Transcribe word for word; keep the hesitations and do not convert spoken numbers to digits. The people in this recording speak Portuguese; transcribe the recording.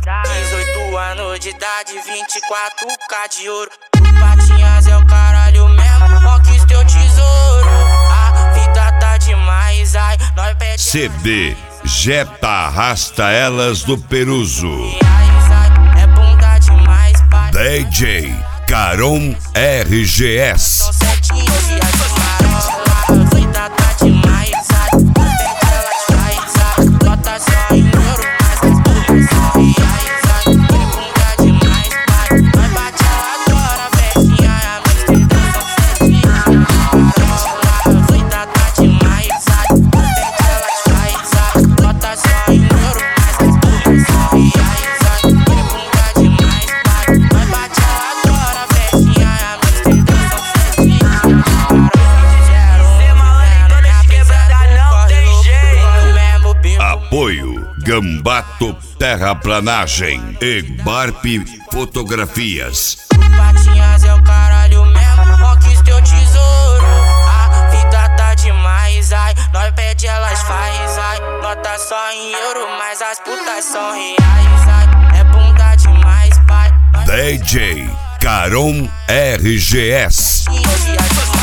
dezoito anos de idade, vinte e quatro K de ouro. Patinhas é o caralho mesmo, conquista teu tesouro. A vida tá demais, ai, nós pede. C D Jetta Arrasta Elas do Peruso. É bunda demais, pai. D J Caron R G S. São sete dias de marola, a vida tá demais, ai. Pede elas faz, ai. Bota só em ouro, mas as putas são reais, ai. É bunda demais, pai. Nós bate ela agora, festinha, a mistura são sete dias de marola, a vida tá demais, ai. Pede elas faz, ai. Bota só em ouro, mas as putas são reais, ai. É bunda demais, pai. Nós bate ela agora, festinha, a mistura são sete dias de marola. Apoio Gambato Terraplanagem e Barp Fotografias. Patinhas é o caralho mesmo, conquista teu tesouro. A vida tá demais, ai. Nós pede, elas faz, ai. Nota só em euro, mas as putas são reais, ai. É bunda demais, pai. D J Caron R G S. Nós